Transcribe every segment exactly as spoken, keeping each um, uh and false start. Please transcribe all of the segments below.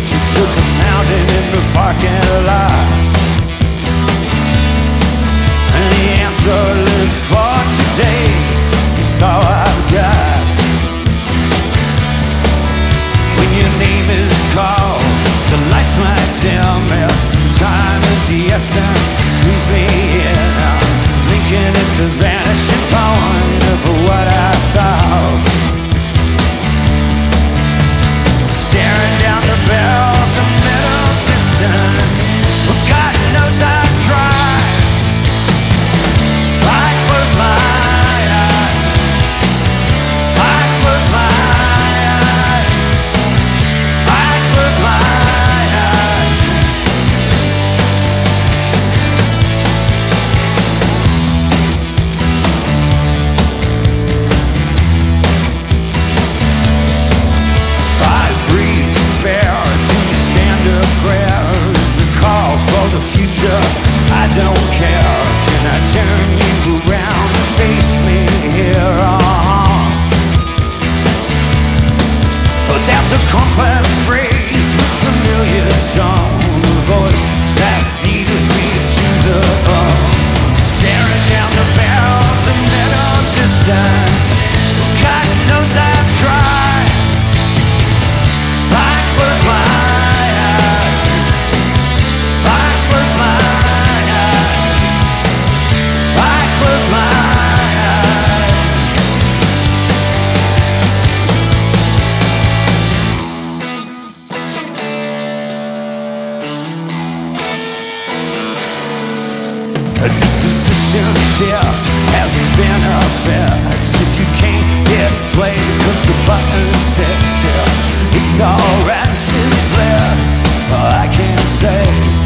She took a pounding in the parking lot, and the answer lived for today is all I've got. When your name is called, the lights might dim if time is the essence. Squeeze me in, I'm blinking at the vanishing point of what I thought. Staring down the barrel of the middle distance, well, God knows I've tried. I close my eyes, I close my eyes, I close my eyes. I breathe despair, do you stand a prayer? Is the call for the future? I don't care. Can I turn you around and face me here on? But there's a complex phrase with familiar tone, a voice that needles me to the bone. Staring down the barrel of the middle distance, God knows I've tried. I close my eyes, I close my eyes, I close my eyes. A disposition shift has its been effects. If you can't hit play because the button sticks, yeah, ignorance is bliss. Well, I can't say,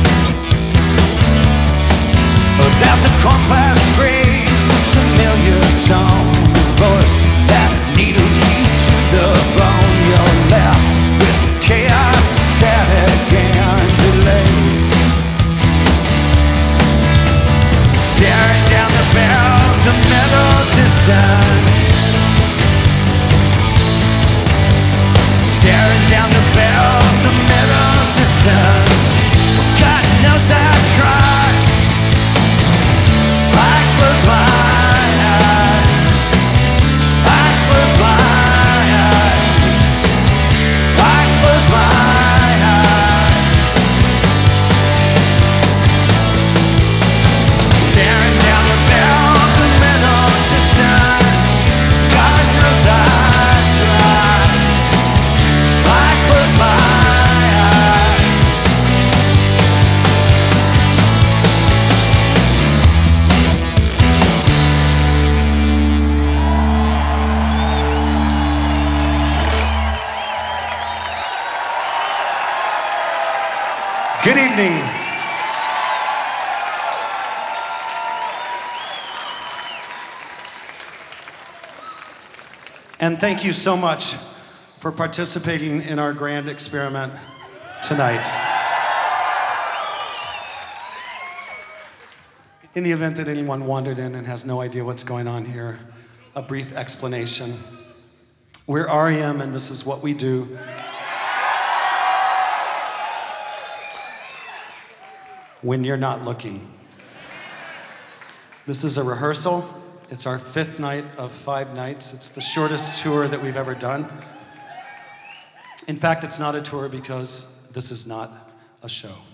but there's a complex phrase, a familiar tone, a voice that needles you to the bone. You're left with chaos, static, and delay. Staring down the barrel of the middle distance, staring down the barrel of the middle distance. God knows I've tried. I close my eyes, I close my eyes, I close my eyes. Staring down the barrel of the middle distance. God knows I've tried. I close my eyes. Good evening. And thank you so much for participating in our grand experiment tonight. In the event that anyone wandered in and has no idea what's going on here, a brief explanation. We're R E M and this is what we do. When you're not looking. This is a rehearsal. It's our fifth night of five nights. It's the shortest tour that we've ever done. In fact, it's not a tour because this is not a show.